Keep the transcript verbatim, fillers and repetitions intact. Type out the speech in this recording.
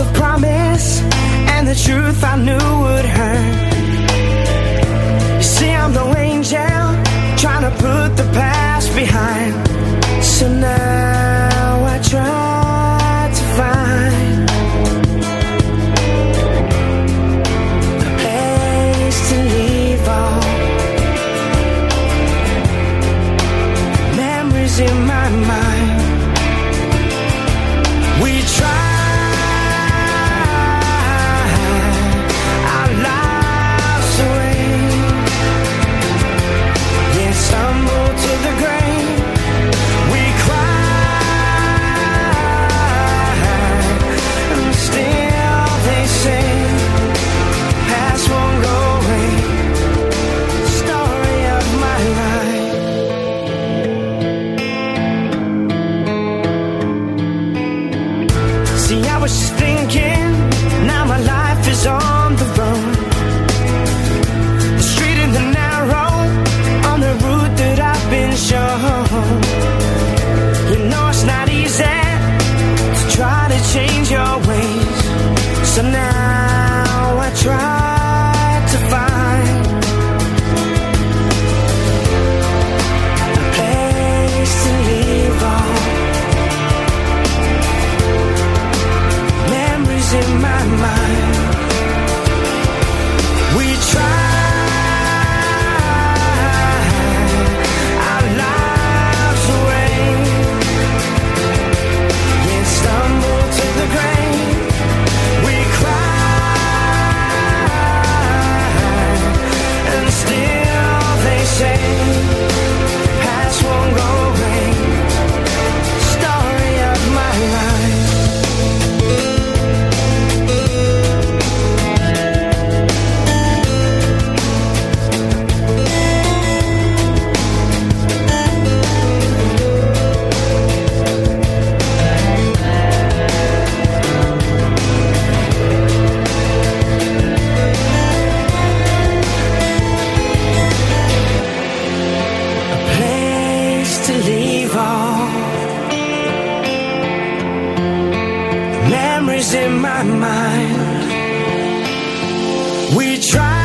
of promise and the truth I knew would hurt. You see, I'm no angel trying to put the past behind. So now I try to find a place to leave all memories in my mind. We try our lives away, yeah, stumble to the grave. We cry, and still they say past won't go away. Story of my life. See, I was thinking, now my life is on the road, the street in the narrow, on the route that I've been shown. You know it's not easy to try to change your ways. So now I try to find a place to leave all memories in my mind. We try our lives away, yeah, stumble to the grave. We cry, and still they say past won't go away. Story of my life. Place to leave all memories in my mind. We try